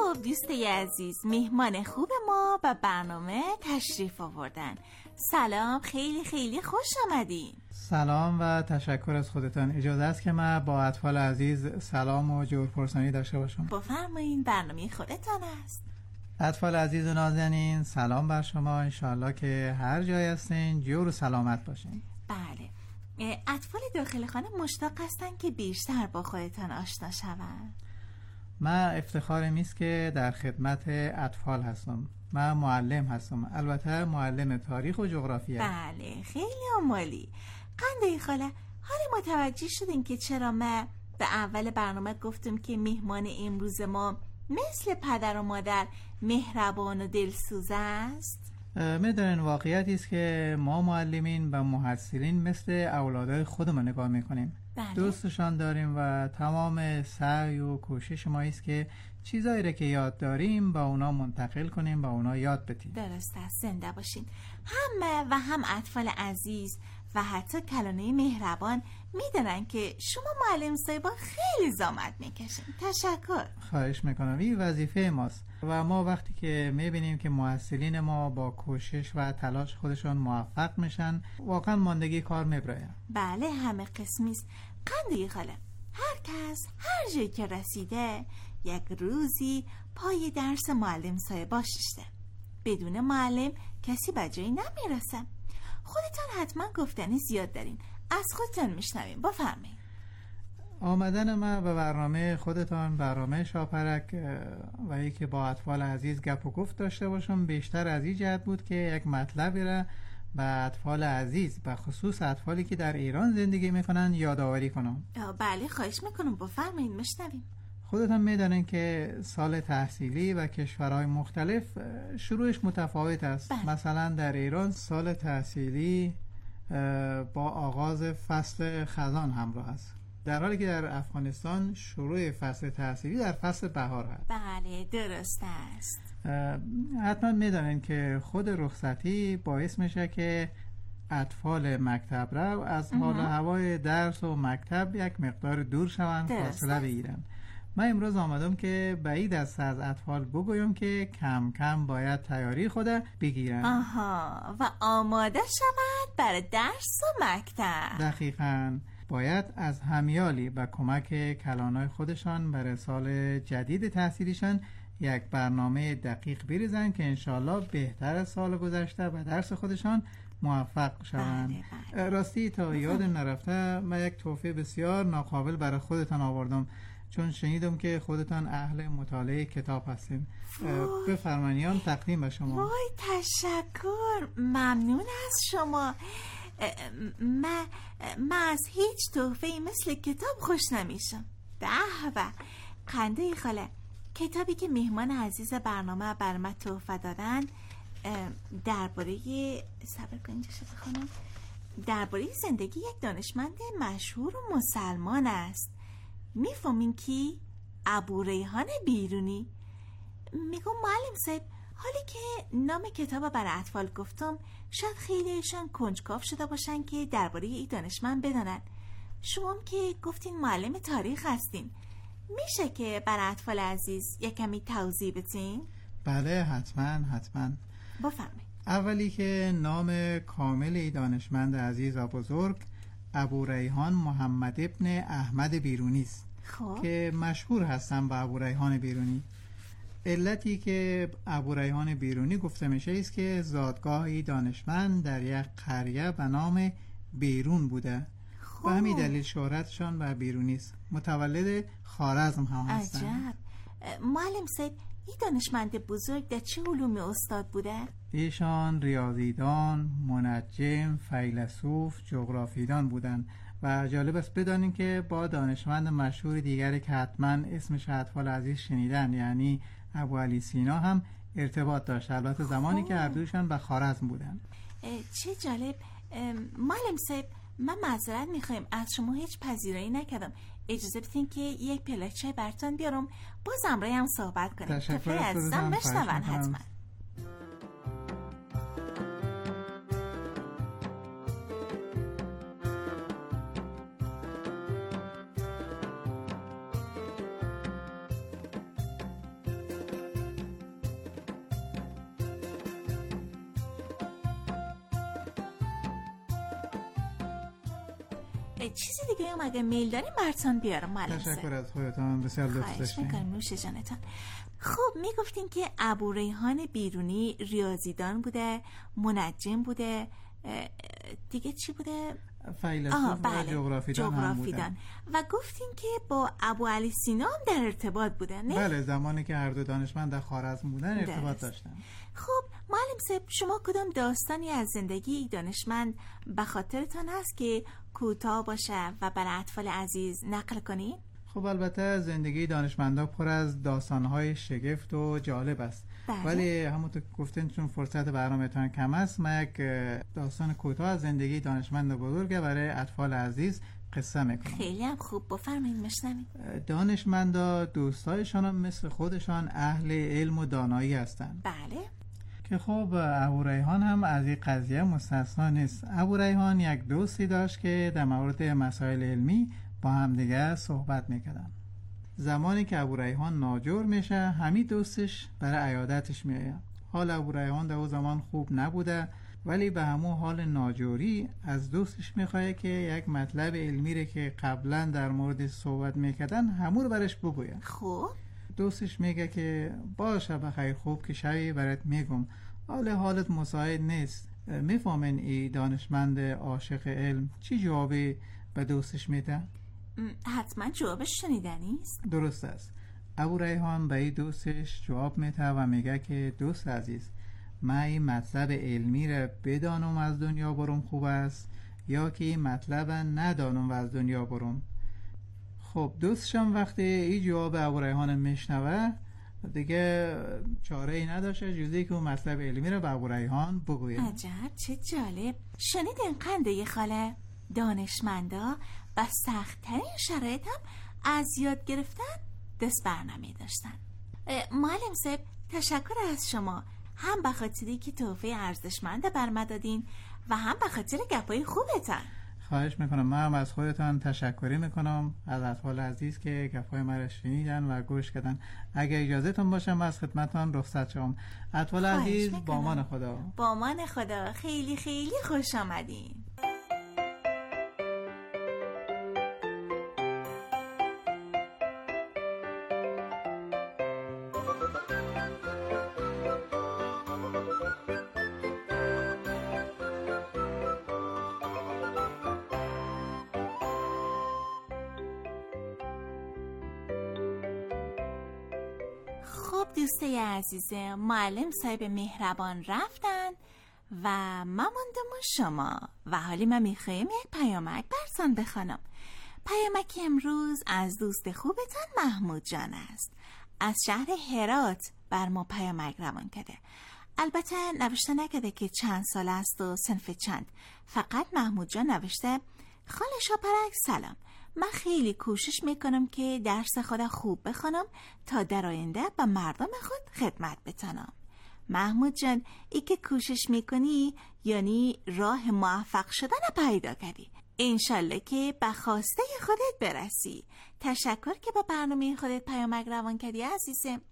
خب دوستای عزیز، مهمان خوب ما و برنامه تشریف آوردن. سلام، خیلی خیلی خوش آمدین. سلام و تشکر از خودتان. اجازه است که من با اطفال عزیز سلام و جورپرسانی داشته باشم؟ بفرمایین، برنامه خودتان است. اطفال عزیز و نازنین، سلام بر شما. انشالله که هر جای هستین جور و سلامت باشین. بله، اطفال داخل خانه مشتاق هستن که بیشتر با خودتان آشنا شوند. من افتخارم است که در خدمت اطفال هستم. من معلم هستم، البته معلم تاریخ و جغرافیه. بله، خیلی عالی. قنده خاله، حالا متوجه شدین که چرا ما به اول برنامه گفتم که مهمان امروز ما مثل پدر و مادر مهربان و دلسوز است؟ میدونین واقعیتی است که ما معلمین و محصلین مثل اولادای خودمون نگاه میکنیم. بله. دوستشان داریم و تمام سعی و کوشش ما است که چیزایی را که یاد داریم با اونا منتقل کنیم، با اونا یاد بدیم. درست است، زنده باشین. هم و هم اطفال عزیز و حتی کلانه مهربان میدونن که شما معلم صاحبا خیلی زحمت میکشین. تشکر. خواهش میکنم، این وظیفه ماست و ما وقتی که میبینیم که محصلین ما با کوشش و تلاش خودشان موفق میشن، واقعا ماندگی کار میبره. بله، همه قسمیست. قنده خاله، هر کس هر جایی که رسیده یک روزی پای درس معلم صاحبا ششته. بدون معلم کسی به جایی نمیرسه. خودتان حتما گفتنی زیاد دارین، از خودتان میشنویم. بفرمایید. آمدن ما به برنامه خودتان، برنامه شاپرک و ای که با اطفال عزیز گپ و گفت داشته باشم، بیشتر از این جهت بود که یک مطلبی را به اطفال عزیز، به خصوص اطفالی که در ایران زندگی میکنن، یادآوری کنم. بله، خواهش میکنم، بفرمایید، میشنویم. خودتان میدانین که سال تحصیلی و کشورهای مختلف شروعش متفاوت است. بله. مثلا در ایران سال تحصیلی با آغاز فصل خزان همراه است، در حالی که در افغانستان شروع فصل تحصیلی در فصل بهار است. بله، درست است. حتما میدانین که خود رخصتی باعث میشه که اطفال مکتب رو از حال و هوای درس و مکتب یک مقدار دور شوند، فاصله بگیرن. من امروز آمدم که به این دسته از اطفال بگویم که کم کم باید تیاری خود بگیرن. آها، و آماده شود برای درس و مکتب. دقیقاً. باید از همیالی و کمک کلانای خودشان برای سال جدید تحصیلیشان یک برنامه دقیق بریزن که انشالله بهتر از سال گذشته و درس خودشان موفق شوند. بله. راستی تا یاد نرفته، من یک تحفه بسیار ناقابل برای خودتان آوردم، چون شنیدم که خودتان اهل مطالعه کتاب هستین. بفرمایید تقدیم به شما. وای، تشکر، ممنون از شما. من از هیچ تحفه‌ای مثل کتاب خوش نمیشم. به قنده خاله، کتابی که مهمان عزیز برنامه بر من تحفه دادن درباره درباره زندگی یک دانشمند مشهور و مسلمان است. میفهمین کی؟ ابو ریحان بیرونی. میگم معلم صاحب، حالی که نام کتاب برای اطفال گفتم، شاید خیلیشان کنجکاو شده باشن که درباره این دانشمند بدانن. شما که گفتین معلم تاریخ هستین، میشه که برای اطفال عزیز یک کمی توضیح بدین؟ بله، حتما. بفرمایید. اولی که نام کامل این دانشمند عزیز و بزرگ ابو ریحان محمد ابن احمد بیرونی است. که مشهور هستن با ابو ریحان بیرونی. علتی که ابو ریحان بیرونی گفته میشه است که زادگاه دانشمند در یک قریه به نام بیرون بوده. به همین دلیل شهرتشان به بیرونی است. متولد خوارزم هم هستن. عجب. معلم صاحب، این دانشمند بزرگ در چه علومی استاد بوده؟ ایشان ریاضیدان، منجم، فیلسوف، جغرافیدان بودن و جالب است بدانیم که با دانشمند مشهور دیگری که حتما اسمش اطفال عزیز شنیدن، یعنی ابو علی سینا، هم ارتباط داشت، البته زمانی که هر دوشان به خوارزم بودن. چه جالب. معلم صاحب، من معذرت میخوایم، از شما هیچ پذیرایی نکردم. اجازه بدین که یک پلاک چای براتون بیارم، باز امروز هم صحبت کنیم. تشکر از عزیزم، بشنون حتما. چیزی دیگه هم اگه میل داریم براتون بیارم معلم صاحب. تشکر از خودتان، بسیار لطف داشتین. خواهش میکنم، نوش جانتان. خب میگفتین که ابوریحان بیرونی ریاضیدان بوده، منجم بوده، دیگه چی بوده؟ فیلسوف و جغرافیدان و گفتین که با ابو علی سینا هم در ارتباط بودن، نه؟ بله، زمانی که هر دو دانشمند در خوارزم بودن ارتباط داشتن. خب معلم صاحب، شما کدام داستانی از زندگی دانشمند به خاطرتان هست که کوتاه باشه و برای اطفال عزیز نقل کنین؟ خب البته زندگی دانشمندا پر از داستان‌های شگفت و جالب است. بله. ولی همونطور که گفتین چون فرصت برنامه‌تان کم است، من یک داستان کوتاه از زندگی دانشمند بزرگ برای اطفال عزیز قصه میکنم. خیلی هم خوب، بفرمایید میشنویم. دانشمندا دوستایشان هم مثل خودشان اهل علم و دانایی هستند. بله. که خب ابوریحان هم از این قضیه مستثنا نیست. ابوریحان یک دوستی داشت که در مورد مسائل علمی با هم دیگه صحبت میکردن. زمانی که ابوریحان ناجور میشه، همین دوستش برای عیادتش میآید. حال ابوریحان در اون زمان خوب نبوده، ولی به همون حال ناجوری از دوستش میخواد که یک مطلب علمی رو که قبلا در مورد صحبت میکردن همون رو برش بگوید. خب دوستش میگه که باشه بخیر، خوب که شوی برات میگم، حالت مساعد نیست. میفهمین این دانشمند عاشق علم چی جوابی به دوستش میده؟ حتما جوابش شنیدنی است. درست است. ابوریحان به این دوستش جواب میده و میگه که دوست عزیز، من این مطلب علمی را بدانم از دنیا برم خوب است، یا که این مطلب ندانم و از دنیا برم. خب دوستشم وقتی این جواب ابوریحان میشنوه دیگه چاره ای نداشته جز اینکه اون مطلب علمی را به ابوریحان بگوید. عجب، چه جالب. شنیدین قنده خاله؟ دانشمندا و سخت‌ترین شرایط هم از یاد گرفتن دست برنمی داشتن. معلم صاحب، تشکر از شما، هم به خاطری که تحفه ارزشمند برام دادین و هم به خاطر گپای خوبتان. خواهش میکنم. من هم از خودتان تشکری میکنم، از اطفال عزیز که گپای ما را شنیدن و گوش کردن. اگه اجازهتون باشه من از خدمتتان رخصت شم. اطفال عزیز، با امان خدا. با امان خدا. خیلی خیلی خوش آمدین. خب دوستای عزیزه، معلم صاحب مهربان رفتن و من موندم و شما و حالی من میخوایم یک پیامک براتون بخوانم. پیامک امروز از دوست خوبتان محمود جان است. از شهر هرات بر ما پیامک روان کرده. البته نوشته نکرده که چند سال است و صنف چند، فقط محمود جان نوشته خاله شاپرک سلام، من خیلی کوشش میکنم که درس خود خوب بخونم تا در آینده به مردم خود خدمت بتانم. محمود جان، ای که کوشش میکنی یعنی راه موفق شدن پیدا کردی. انشالله که به خواسته خودت برسی. تشکر که با برنامه خودت پیامک روان کردی عزیزم.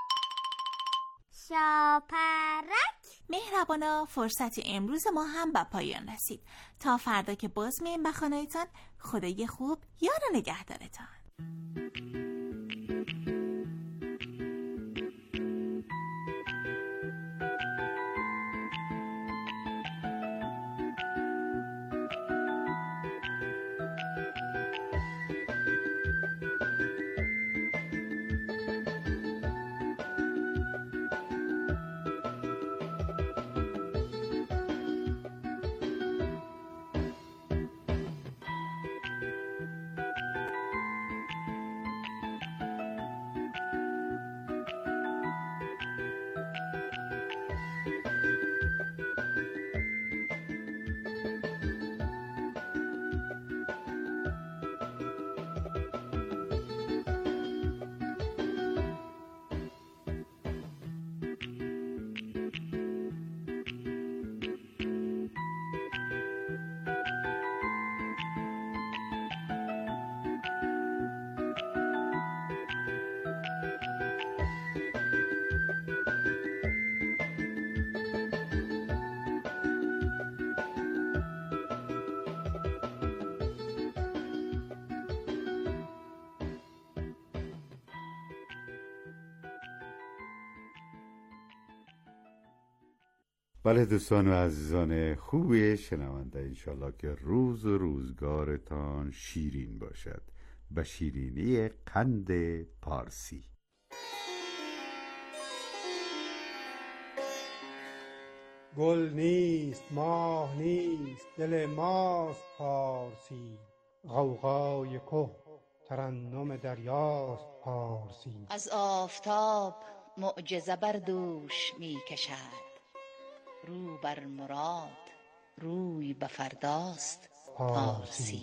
شاپرک. مهربانا، فرصت امروز ما هم به پایان رسید. تا فردا که باز میایم به خانه‌تان، خدای خوب یار و نگهدارتان. بله دوستان و عزیزان خوب شنونده، انشالله که روز و روزگارتان شیرین باشد و شیرینی قند پارسی. گل نیست ماه نیست دل ماست پارسی، غوغای که ترنم دریاست پارسی. از آفتاب معجزه بر دوش می کشد، رو بر مراد روی به فرداست پارسی.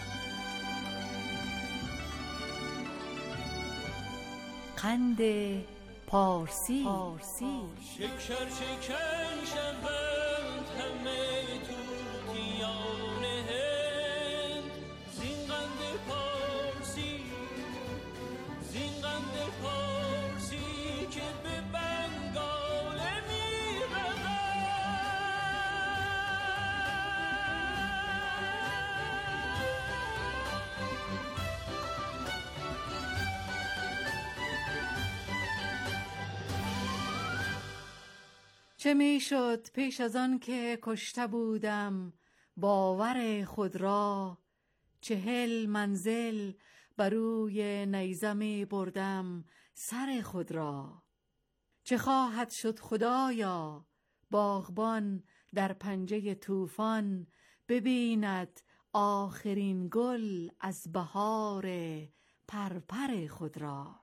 قند پارسی. شکر شکن شوند همه طوطیان هند، زین قند پارسی، زین قند پارسی که به بنگال می رود. چه می شد پیش از آن که کشته بودم باور خود را، 40 منزل بروی نیزه می بردم سر خود را. چه خواهد شد خدایا باغبان در پنجه طوفان، ببیند آخرین گل از بهار پرپر خود را.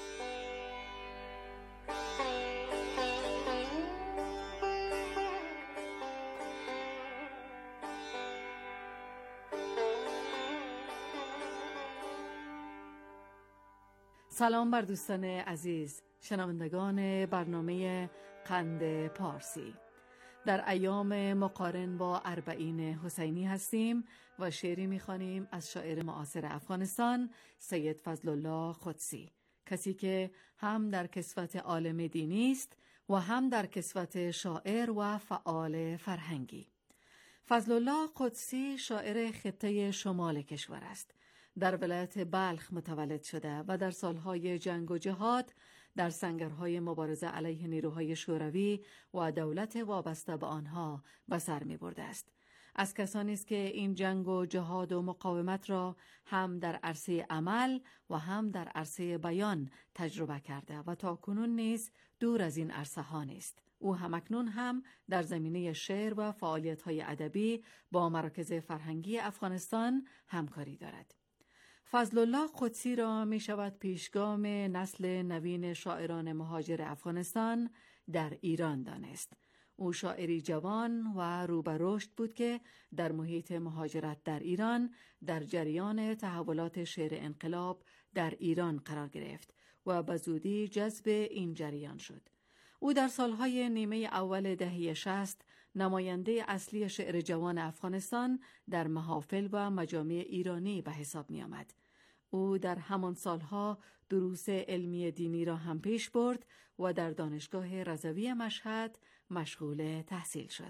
سلام بر دوستان عزیز شنوندگان برنامه قند پارسی. در ایام مقارن با اربعین حسینی هستیم و شعری می‌خوانیم از شاعر معاصر افغانستان سید فضل الله قدسی، کسی که هم در کسوت عالم دینی است و هم در کسوت شاعر و فعال فرهنگی. فضل الله قدسی شاعر خطه شمال کشور است. در ولایت بلخ متولد شده و در سالهای جنگ و جهاد در سنگرهای مبارزه علیه نیروهای شوروی و دولت وابسته به آنها به سر می برده است. از کسانی است که این جنگ و جهاد و مقاومت را هم در عرصه عمل و هم در عرصه بیان تجربه کرده و تا کنون نیز دور از این عرصه ها نیست. او همکنون هم در زمینه شعر و فعالیت‌های ادبی با مراکز فرهنگی افغانستان همکاری دارد. فضل الله قدسی را می شود پیشگام نسل نوین شاعران مهاجر افغانستان در ایران دانست. او شاعری جوان و رو به رشد بود که در محیط مهاجرت در ایران در جریان تحولات شعر انقلاب در ایران قرار گرفت و به زودی جذب این جریان شد. او در سالهای نیمه اول دهه 60 نماینده اصلی شعر جوان افغانستان در محافل و مجامع ایرانی به حساب می آمد. او در همان سالها دروس علمی دینی را هم پیش برد و در دانشگاه رضوی مشهد مشغول تحصیل شد.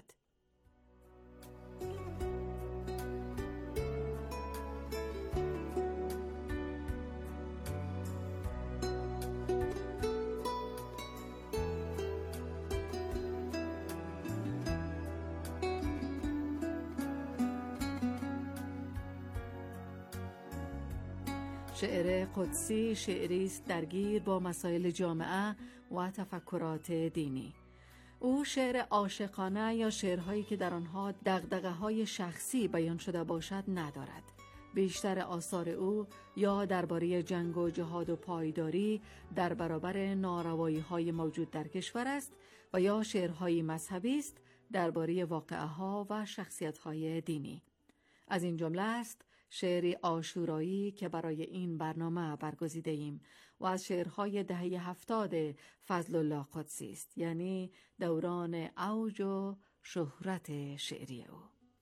شعر قدسی شعری است درگیر با مسائل جامعه و تفکرات دینی. او شعر عاشقانه یا شعرهایی که در آنها دغدغه‌های شخصی بیان شده باشد ندارد. بیشتر آثار او یا درباره جنگ و جهاد و پایداری در برابر ناروایی‌های موجود در کشور است و یا شعرهایی مذهبی است درباره واقعه‌ها و شخصیت‌های دینی. از این جمله است شعری عاشورایی که برای این برنامه برگزیده ایم و از شعرهای دهه 70 فضل الله قدسی است، یعنی دوران اوج و شهرت شعری او.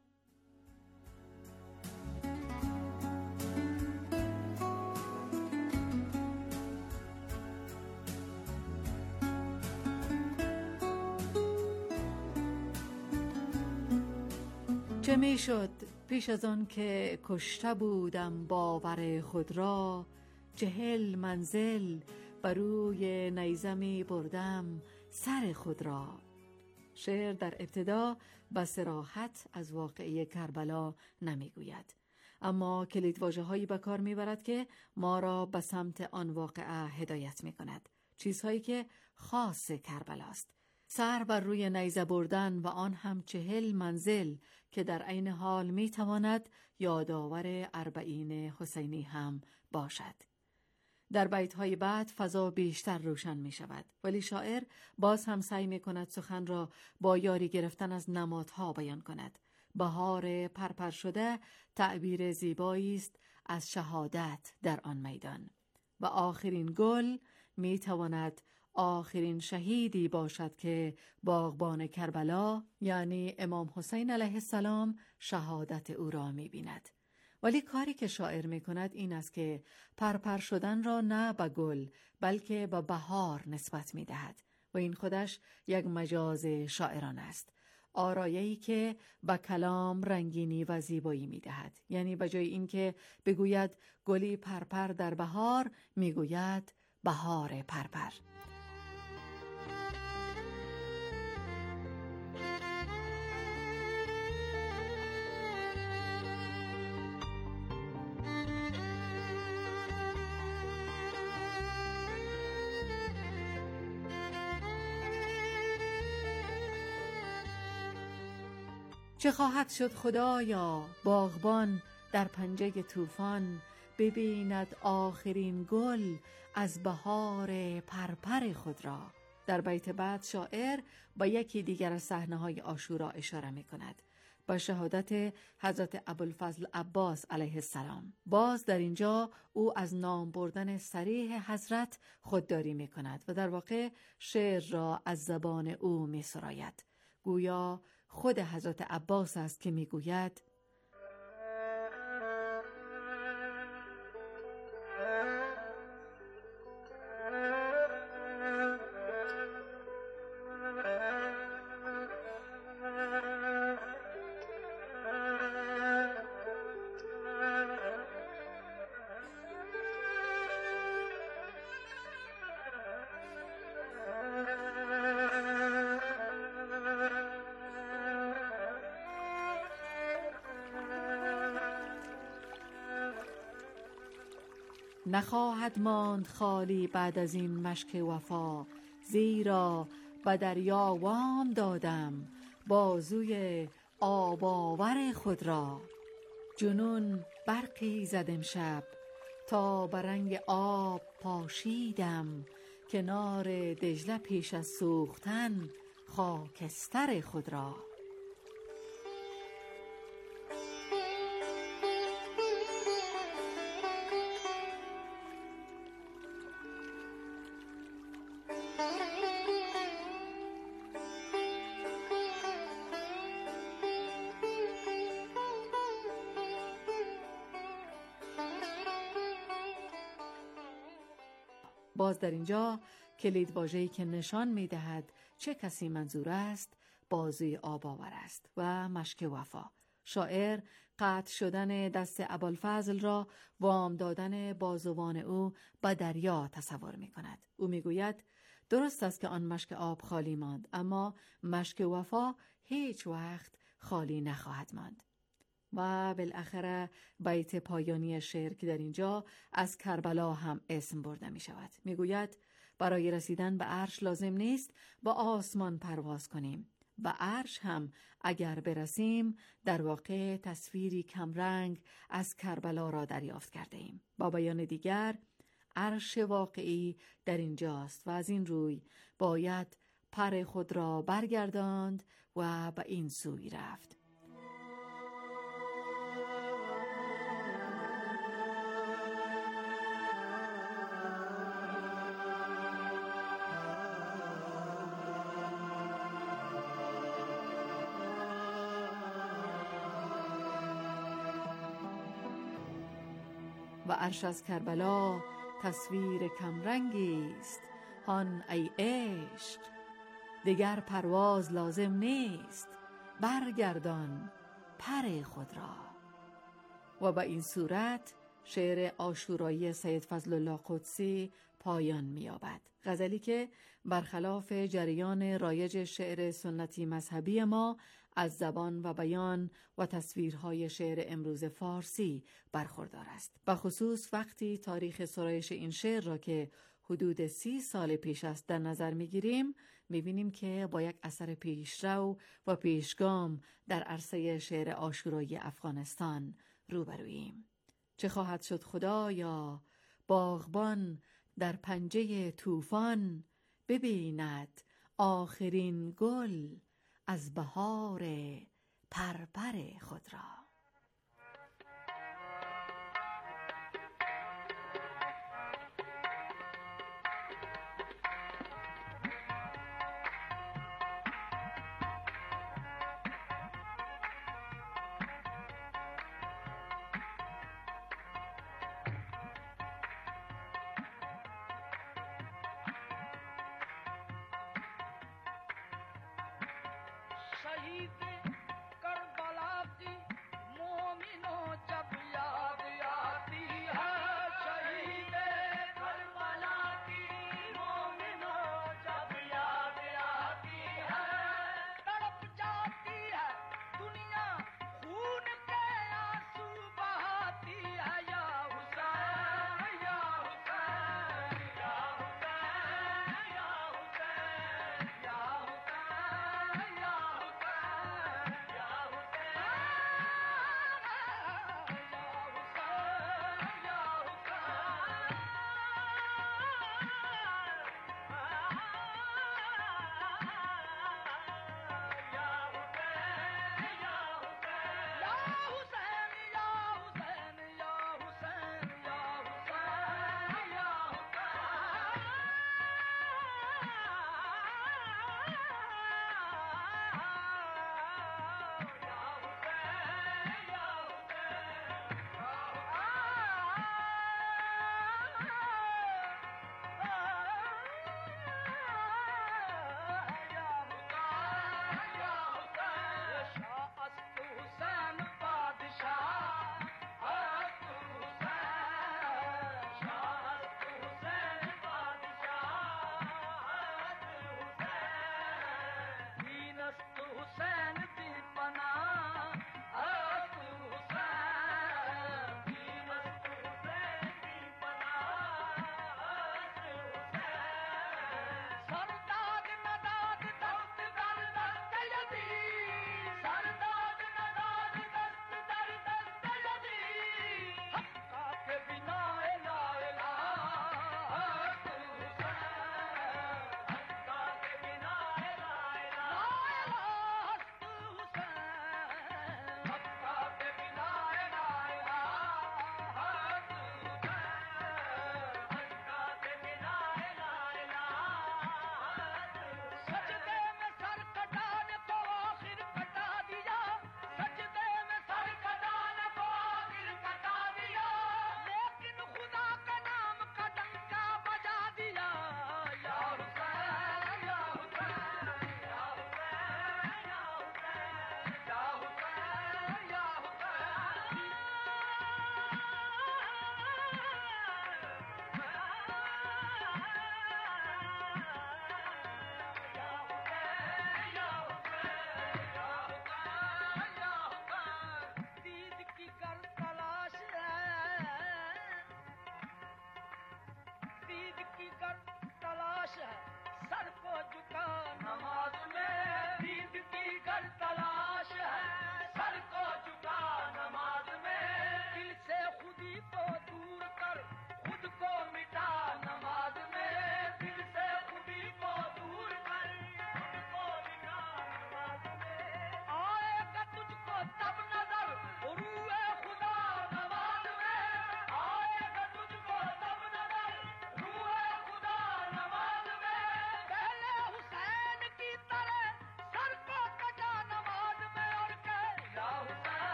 چه می شد پیش از آن که کشته بودم باور خود را، 40 منزل بروی نیزه می بردم سر خود را. شعر در ابتدا به صراحت از واقعه کربلا نمیگوید، اما کلیدواژه‌هایی به کار میبرد که ما را به سمت آن واقعه هدایت میکند، چیزهایی که خاص کربلاست. سر بر روی نیزه بردن و آن هم 40 منزل که در عین حال میتواند یادآور 40 حسینی هم باشد. در بیت‌های بعد فضا بیشتر روشن می شود، ولی شاعر باز هم سعی می کند سخن را با یاری گرفتن از نمادها بیان کند. بهار پرپر شده تعبیر زیبایی است از شهادت در آن میدان و آخرین گل می تواند آخرین شهیدی باشد که باغبان کربلا یعنی امام حسین علیه السلام شهادت او را می بیند. ولی کاری که شاعر می کند این است که پرپر شدن را نه به گل بلکه به بهار نسبت می دهد و این خودش یک مجاز شاعران است. آرایه‌ای که به کلام رنگینی و زیبایی می دهد. یعنی به جای این که بگوید گلی پرپر در بهار می گوید بهار پرپر. چه خواهد شد خدایا باغبان در پنجه طوفان، ببیند آخرین گل از بهار پرپر خود را. در بیت بعد شاعر با یکی دیگر از صحنه‌های عاشورا اشاره می کند، با شهادت حضرت ابوالفضل عباس علیه السلام. باز در اینجا او از نام بردن صریح حضرت خودداری می کند و در واقع شعر را از زبان او می سراید. گویا خود حضرت عباس است که میگوید نخواهد ماند خالی بعد از این مشک وفا، زیرا به دریا وام دادم بازوی آب آور خود را. جنون برقی زد امشب تا به رنگ آب پاشیدم، کنار دجله پیش از سوختن خاکستر خود را. باز در اینجا کلید واژه‌ای که نشان می‌دهد چه کسی منظور است بازوی آب آور است و مشک وفا. شاعر قطع شدن دست ابوالفضل را وام دادن بازوان او به دریا تصور می‌کند. او می‌گوید درست است که آن مشک آب خالی ماند، اما مشک وفا هیچ وقت خالی نخواهد ماند. و بالاخره بیت پایانی شعر که در اینجا از کربلا هم اسم برده می شود. می گوید برای رسیدن به عرش لازم نیست با آسمان پرواز کنیم. به عرش هم اگر برسیم در واقع تصویری کمرنگ از کربلا را دریافت کرده ایم. با بیان دیگر عرش واقعی در اینجاست و از این روی باید پر خود را برگرداند و به این سوی رفت. و عرش از کربلا تصویر کمرنگی است، هان ای عشق دیگر پرواز لازم نیست، برگردان پر خود را. و به این صورت شعر عاشورایی سید فضل الله قدسی پایان می‌یابد. غزلی که برخلاف جریان رایج شعر سنتی مذهبی ما از زبان و بیان و تصویرهای شعر امروز فارسی برخوردار است. بخصوص وقتی تاریخ سرایش این شعر را که حدود 30 سال پیش است در نظر می‌گیریم، می‌بینیم که با یک اثر پیشرو و پیشگام در عرصه شعر عاشورایی افغانستان روبروییم. چه خواهد شد خدایا باغبان در پنجه طوفان، ببیند آخرین گل از بهار پرپر خود را.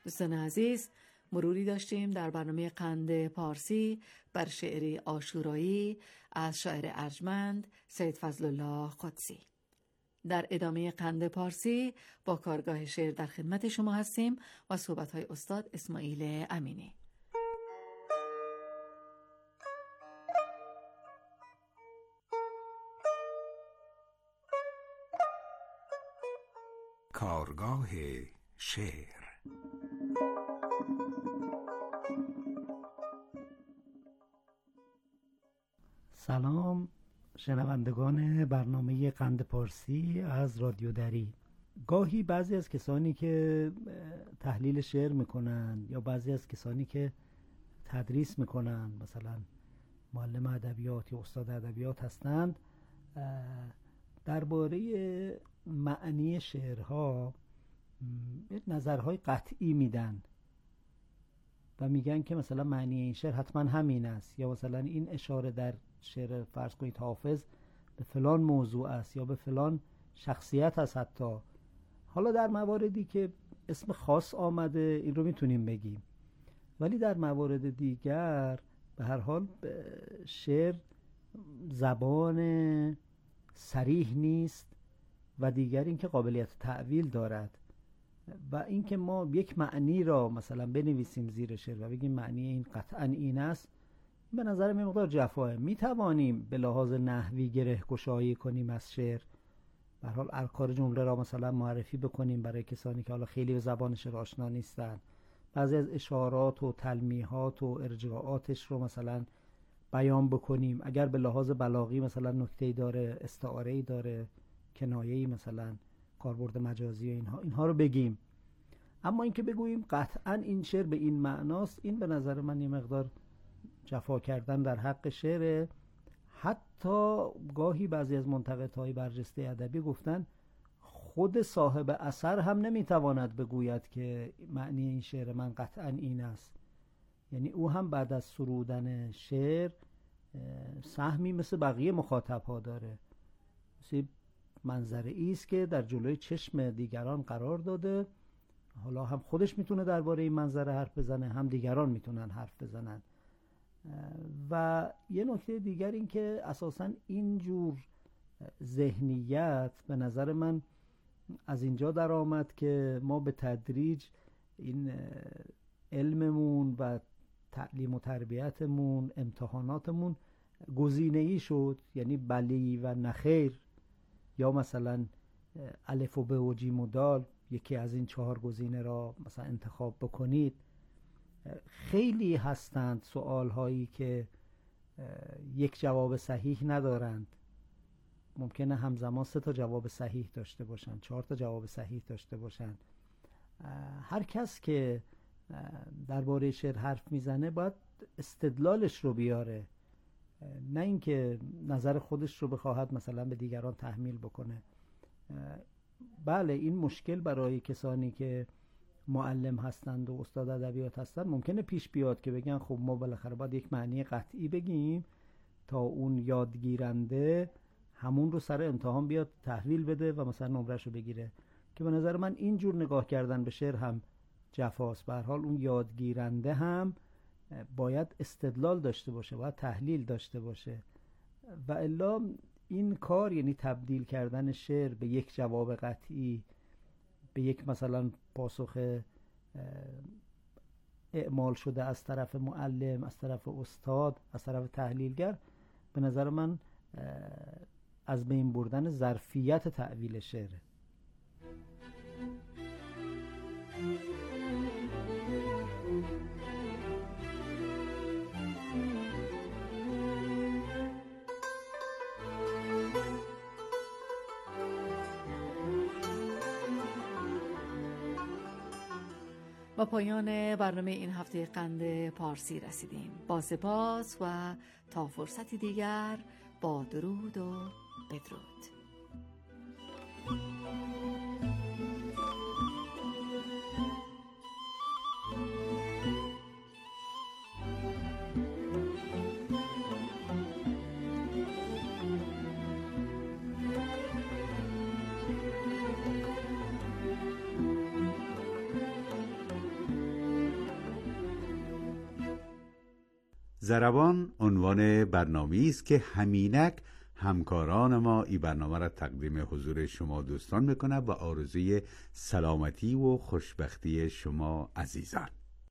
دوستان عزیز، مروری داشتیم در برنامه قند پارسی بر شعری عاشورایی از شاعر ارجمند سید فضل الله قدسی. در ادامه قند پارسی با کارگاه شعر در خدمت شما هستیم و صحبت‌های استاد اسماعیل امینی. کارگاه شعر. سلام شنوندگان برنامه قند پارسی از رادیو دری. گاهی بعضی از کسانی که تحلیل شعر میکنن یا بعضی از کسانی که تدریس میکنن، مثلا معلم ادبیات یا استاد ادبیات هستند، درباره معنی شعرها نظرهای قطعی میدن و میگن که مثلا معنی این شعر حتما همین است، یا مثلا این اشاره در شعر فرض کنید حافظ به فلان موضوع است یا به فلان شخصیت است. حتی حالا در مواردی که اسم خاص آمده این رو میتونیم بگیم، ولی در موارد دیگر به هر حال شعر زبان صریح نیست و دیگر اینکه قابلیت تعویل دارد و اینکه ما یک معنی را مثلا بنویسیم زیر شعر و بگیم معنی این قطعا این است، به نظر من مقدار جفاه. می توانیم به لحاظ نحوی گره گشایی کنیم از شعر، به هر حال ارکان جمله را مثلا معرفی بکنیم برای کسانی که حالا خیلی به زبان شعر آشنا نیستن، بعضی از اشارات و تلمیحات و ارجاعاتش رو مثلا بیان بکنیم، اگر به لحاظ بلاغی مثلا نکته‌ای داره، استعاره‌ای داره، کنایه‌ای مثلا کاربرد مجازی و اینها رو بگیم. اما اینکه بگوییم قطعا این شعر به این معناست، این به نظر من یه مقدار جفا کردن در حق شعر. حتی گاهی بعضی از منتقدهای برجسته ادبی گفتن خود صاحب اثر هم نمیتواند بگوید که معنی این شعر من قطعا این است. یعنی او هم بعد از سرودن شعر سهمی مثل بقیه مخاطبها داره، مثل منظره‌ای است که در جلوی چشم دیگران قرار داده. حالا هم خودش میتونه درباره این منظره حرف بزنه، هم دیگران میتونن حرف بزنن. و یه نکته دیگر این که اساساً اینجور ذهنیت به نظر من از اینجا در آمد که ما به تدریج این علممون و تعلیم و تربیتمون، امتحاناتمون گزینه‌ای شد، یعنی بلی و نخیر، یا مثلا الف و ب و جیم و دال، یکی از این 4 گزینه را مثلا انتخاب بکنید. خیلی هستند سوال هایی که یک جواب صحیح ندارند، ممکنه همزمان 3 تا جواب صحیح داشته باشند، 4 تا جواب صحیح داشته باشند. هر کس که درباره شعر حرف میزنه باید استدلالش رو بیاره، نه اینکه نظر خودش رو بخواهد مثلا به دیگران تحمیل بکنه. بله این مشکل برای کسانی که معلم هستند و استاد ادبیات هستند ممکنه پیش بیاد که بگن خب ما بالاخره باید یک معنی قطعی بگیم تا اون یادگیرنده همون رو سر امتحان بیاد تحویل بده و مثلا نمرش رو بگیره، که به نظر من اینجور نگاه کردن به شعر هم جفاست. به هر حال اون یادگیرنده هم باید استدلال داشته باشه، باید تحلیل داشته باشه، و الا این کار یعنی تبدیل کردن شعر به یک جواب قطعی، به یک مثلا پاسخ اعمال شده از طرف معلم، از طرف استاد، از طرف تحلیلگر، به نظر من از بین بردن ظرفیت تعویل شعره. با پایان برنامه این هفته قند پارسی رسیدیم. با سپاس و تا فرصتی دیگر، با درود و بدرود. ضربان عنوان برنامه‌ای است که همینک همکاران ما این برنامه را تقدیم حضور شما دوستان میکنه و آرزوی سلامتی و خوشبختی شما عزیزان.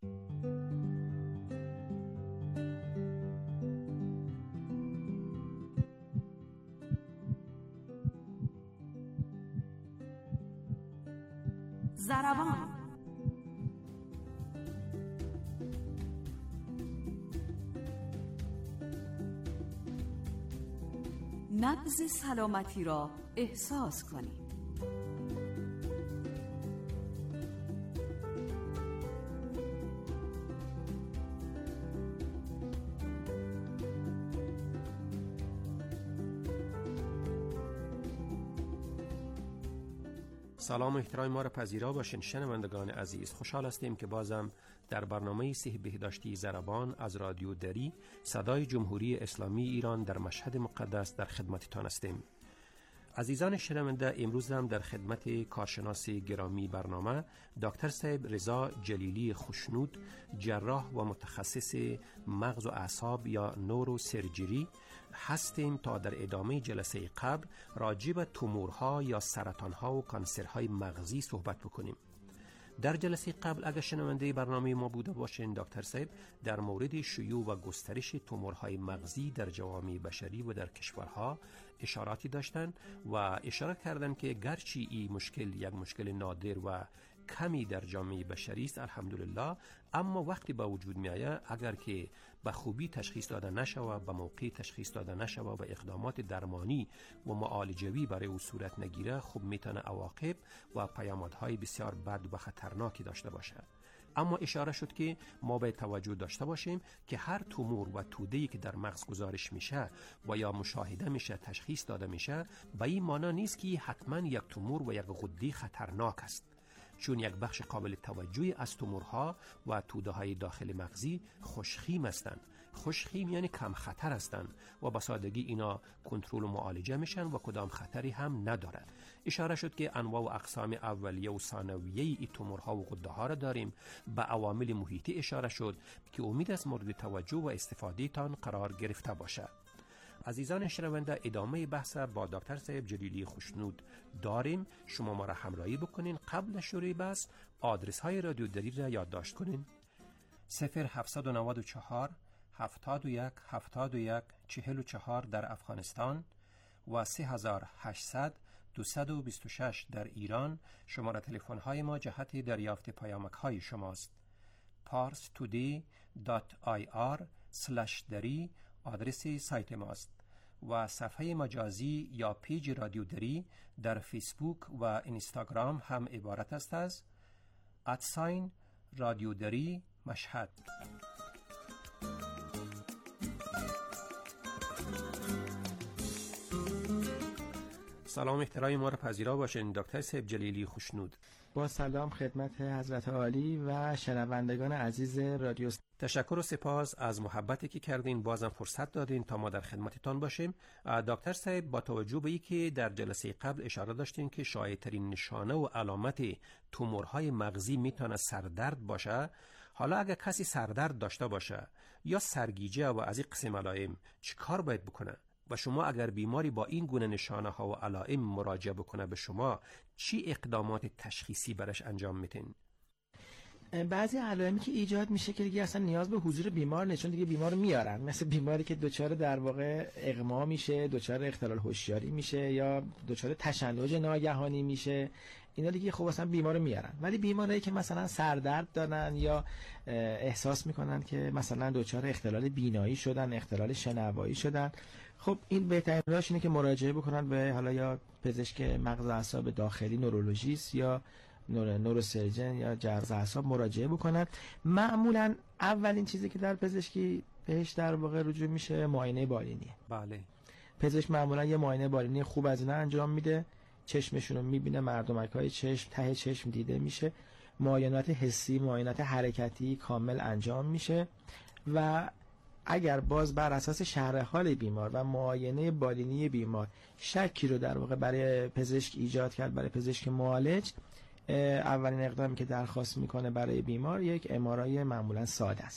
ضربان. نبض سلامتی را احساس کنید. سلام و احترام ما را پذیرا باشین شنوندگان عزیز. خوشحال هستیم که بازم در برنامه صحه بهداشتی ضربان از رادیو دری صدای جمهوری اسلامی ایران در مشهد مقدس در خدمتتان هستیم. عزیزان شنونده، امروز هم در خدمت کارشناس گرامی برنامه دکتر صاحب رضا جلیلی خوشنود، جراح و متخصص مغز و اعصاب یا نوروسرجری هستیم تا در ادامه جلسه قبل راجع به تومورها یا سرطانها و کانسرهای مغزی صحبت بکنیم. در جلسه قبل اگر شنونده برنامه ما بوده باشین، دکتر صاحب در مورد شیوع و گسترش تومورهای مغزی در جوامع بشری و در کشورها اشاراتی داشتند و اشاره کردند که گرچه این مشکل یک مشکل نادر و کمی در جامعه بشری است الحمدلله، اما وقتی با وجود می آید اگر که به خوبی تشخیص داده نشود، به موقع تشخیص داده نشود و اقدامات درمانی و معالجوی برای او صورت نگیره، خوب میتونه عواقب و پیامدهای بسیار بد و خطرناکی داشته باشد. اما اشاره شد که ما باید توجه داشته باشیم که هر تومور و توده‌ای که در مغز گزارش میشه و یا مشاهده میشه، تشخیص داده میشه، به این معنی نیست که حتما یک تومور و یک غده خطرناک است، چون یک بخش قابل توجهی از تومورها و توده‌های داخل مغزی خوشخیم هستند. خوشخیم یعنی کم خطر هستند و با سادگی اینا کنترل و معالجه میشن و کدام خطری هم ندارد. اشاره شد که انواع و اقسام اولیه و ثانویه ای تومورها و غده ها را داریم. به عوامل محیطی اشاره شد که امید است مورد توجه و استفاده تان قرار گرفته باشد. عزیزان شنونده، ادامه بحث با دکتر صاحب جلیلی خوشنود داریم. شما ما را همراهی بکنین. قبل شروع بحث آدرس های رادیو دری را یادداشت کنین: 0794 71 71 44 در افغانستان و 3800 226 در ایران. شماره تلفن های ما جهت دریافت پیامک های شماست. parstoday.ir/dari آدرس سایت ماست و صفحه مجازی یا پیج رادیو دری در فیسبوک و اینستاگرام هم عبارت است از رادیو دری مشهد. سلام احترام ما را پذیرا باشین دکتر صاحب جلیلی خوشنود. با سلام خدمت حضرت عالی و شنوندگان عزیز رادیو. تشکر و سپاس از محبتی که کردین، بازم فرصت دادین تا ما در خدمتتان باشیم. دکتر صاحب، با توجه به اینکه در جلسه قبل اشاره داشتین که شایع‌ترین نشانه و علامت تومورهای مغزی میتونه سردرد باشه، حالا اگر کسی سردرد داشته باشه یا سرگیجه و از این قسم علائم چیکار باید بکنه؟ و شما اگر بیماری با این گونه نشانه ها و علائم مراجعه بکنه به شما، چی اقدامات تشخیصی برش انجام میتین؟ بعضی علائمی که ایجاد میشه که دیگه اصلا نیاز به حضور بیمار نیست، چون دیگه بیمار میارن، مثل بیماری که دچار در واقع اغما میشه، دچار اختلال هوشیاری میشه یا دچار تشنج ناگهانی میشه، اینا دیگه خب اصلا بیمار میارن. ولی بیمارایی که مثلا سردرد دارن یا احساس میکنن که مثلا دچار اختلال بینایی شدن، اختلال شنوایی شدن، خب این بهترین راهش اینه که مراجعه بکنن به حالا یا پزشک مغز و اعصاب داخلی، نورولوژیست یا نوروسرجن یا جراح اعصاب مراجعه بکنن. معمولا اولین چیزی که در پزشکی بهش در واقع رجوع میشه معاینه بالینیه. بله. پزشک معمولا یه معاینه بالینی خوب از اینا انجام میده، چشمشون رو میبینه، مردمک‌های چشم، ته چشم دیده میشه، معاینات حسی، معاینات حرکتی کامل انجام میشه و اگر باز بر اساس شرح حال بیمار و معاینه بالینی بیمار شکی رو در واقع برای پزشک ایجاد کرد، برای پزشک معالج، اولین اقدامی که درخواست میکنه برای بیمار یک MRI معمولا ساده است.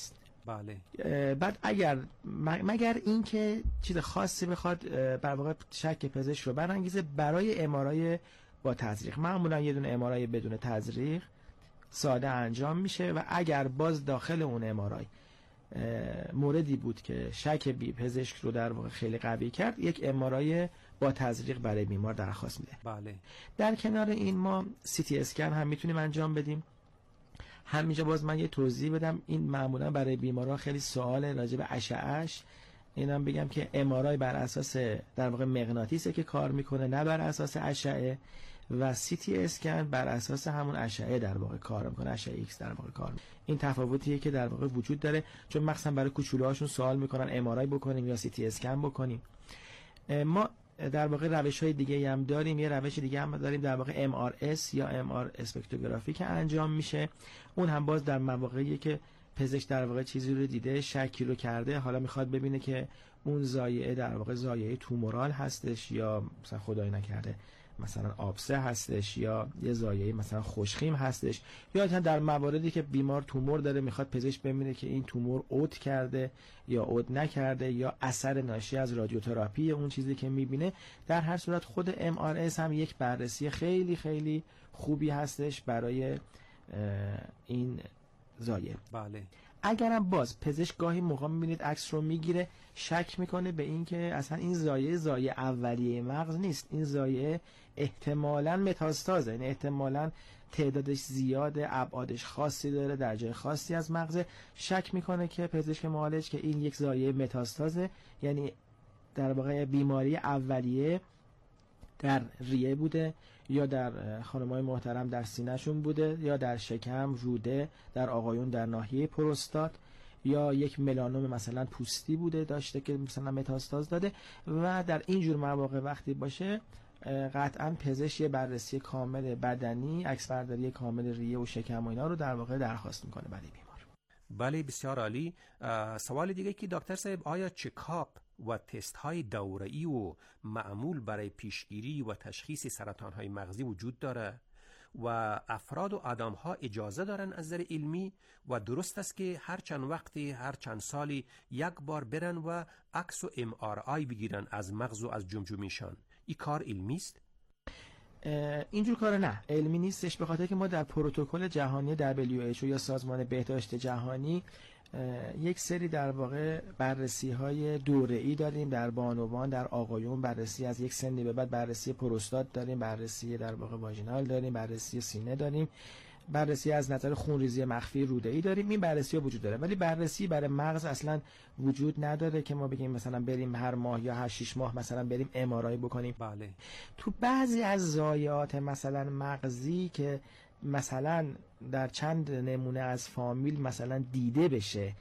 بله. بعد مگر اینکه چیز خاصی بخواد در واقع شک پزشک رو برانگیزه، برای ام‌آرآی با تزریق معمولا یه دونه ام‌آرآی بدون تزریق ساده انجام میشه و اگر باز داخل اون ام‌آرآی موردی بود که شک پزشک رو در واقع خیلی قوی کرد، یک ام‌آرآی با تزریق برای بیمار درخواست میده. بله. در کنار این ما CT اسکن هم میتونیم انجام بدیم. همینجا باز من یه توضیح بدم، این معمولا برای بیماران خیلی سوال راجع به اشعه‌اش. اینم بگم که ام‌آرآی بر اساس در واقع مغناطیسه که کار میکنه، نه بر اساس اشعه، و CT اسکن بر اساس همون اشعه در واقع کار میکنه، اشعه ایکس در واقع کار میکنه. این تفاوتیه که در واقع وجود داره، چون مخصوصا برای کوچولوهاشون سوال میکنن ام‌آرآی بکنیم یا CT اسکن بکنیم. ما در واقع روش‌های دیگه هم داریم. یه روش دیگه هم داریم در واقع MRS یا MR اسپکتروگرافی که انجام میشه. اون هم باز در مواقعی که پزشک در واقع چیزی رو دیده، شکی رو کرده، حالا میخواد ببینه که اون زایعه در واقع زایعه تومورال هستش یا مثلا خدای نکرده مثلا آبسه هستش یا یه زایعه مثلا خوشخیم هستش، یا در مواردی که بیمار تومور داره میخواد پزشک ببینه که این تومور عود کرده یا عود نکرده یا اثر ناشی از رادیوتراپی اون چیزی که میبینه. در هر صورت خود MRS هم یک بررسی خیلی خیلی خوبی هستش برای این زایعه. بله. اگرم باز پزشک گاهی موقع میبینید عکس رو میگیره، شک میکنه به این که اصلا این زایعه اولیه مغز نیست، این زایعه احتمالاً متاستازه، یعنی احتمالاً تعدادش زیاده، ابعادش خاصی داره، در جای خاصی از مغز. شک میکنه که پزشک معالج که این یک زایعه متاستازه، یعنی در واقع بیماری اولیه در ریه بوده یا در خانم‌های محترم در سینه‌شون بوده یا در شکم، روده، در آقایون در ناحیه پروستات، یا یک ملانوم مثلا پوستی بوده داشته که مثلا متاستاز داده. و در این جور مواقع وقتی باشه قطعا پزشک بررسی کامل بدنی، عکسبرداری کامل ریه و شکم و اینا رو در واقع درخواست میکنه برای بیمار. بله، بسیار عالی. سوال دیگه که دکتر صاحب، آیا چکاپ و تست های دوره‌ای و معمول برای پیشگیری و تشخیص سرطان های مغزی وجود داره و افراد و آدم ها اجازه دارن از نظر علمی و درست است که هر چند وقتی، هر چند سالی یک بار برن و عکس و MRI بگیرن از مغز و از جمجمه‌شان؟ این کار علمی است؟ اینجور کار نه، علمی نیستش، به خاطر که ما در پروتکل جهانی WHO یا سازمان بهداشت جهانی یک سری در واقع بررسی های دوره‌ای داریم در بانوان، در آقایون بررسی از یک سنی به بعد، بررسی پروستات داریم، بررسی در واقع واژینال داریم، بررسی سینه داریم، بررسی از نظر خونریزی مخفی روده‌ای داریم. این بررسی ها وجود داره، ولی بررسی برای مغز اصلا وجود نداره که ما بگیم مثلا بریم هر ماه یا هر 6 ماه مثلا بریم MRI بکنیم. بله. تو بعضی از ضایعات مثلا مغزی که مثلا در چند نمونه از فامیل مثلا دیده بشه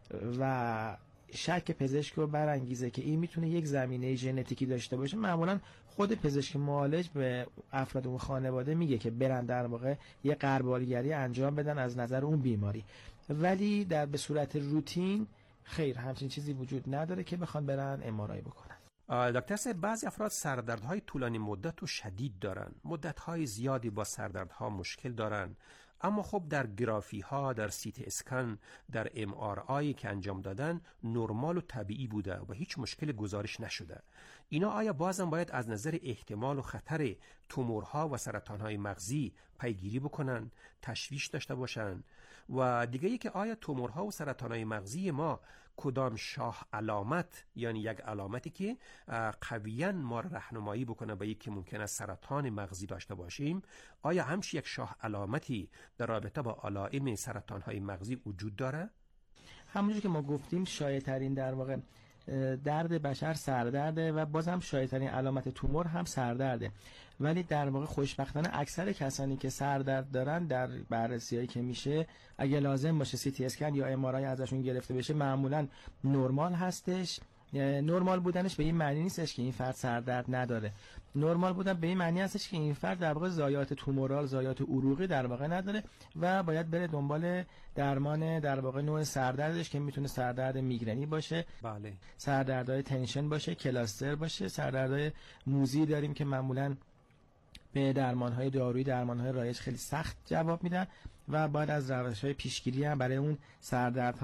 و شک پزشک رو برانگیزه که این میتونه یک زمینه ژنتیکی داشته باشه، معمولا خود پزشک معالج به افراد اون خانواده میگه که برن در واقع یه غربالگری انجام بدن از نظر اون بیماری. ولی به صورت روتین خیر، همچین چیزی وجود نداره که بخوان برن MRI بکنن. دکتر صاحب، بعضی افراد سردردهای طولانی مدت و شدید دارن، مدت‌های زیادی با سردردها مشکل دارن، اما خب در گرافی ها، در CT اسکن، در MRI که انجام دادن نرمال و طبیعی بوده و هیچ مشکل گزارش نشده. اینا آیا بازم باید از نظر احتمال و خطر تومورها و سرطانهای مغزی پیگیری بکنن، تشویش داشته باشن؟ و دیگه ای که آیا تومورها و سرطانهای مغزی ما کدام شاه علامت، یعنی یک علامتی که قویاً ما راهنمایی بکنه به یکی ممکن است سرطان مغزی داشته باشیم، آیا همش یک شاه علامتی در رابطه با علائم سرطانهای مغزی وجود داره؟ همونجور که ما گفتیم شایع‌ترین در واقع درد بشر سردرده و بازم شایع‌ترین علامت تومور هم سردرده. ولی در واقع خوشبختانه اکثر کسانی که سردرد دارن در بررسی‌هایی که میشه، اگه لازم باشه CT اسکن یا MRI ازشون گرفته بشه، معمولاً نرمال هستش. نرمال بودنش به این معنی نیستش که این فرد سردرد نداره. نرمال بودن به این معنی هستش که این فرد در واقع ضایعات تومورال، ضایعات عروقی در واقع نداره و باید بره دنبال درمان در واقع نوع سردردش که میتونه سردرد میگرنی باشه، بله، سردردهای تنشن باشه، کلاستر باشه، سردردهای موذی داریم که معمولاً به درمانهای دارویی، درمانهای رایج خیلی سخت جواب میدن و باید از روش‌های پیشگیری هم برای اون سردردها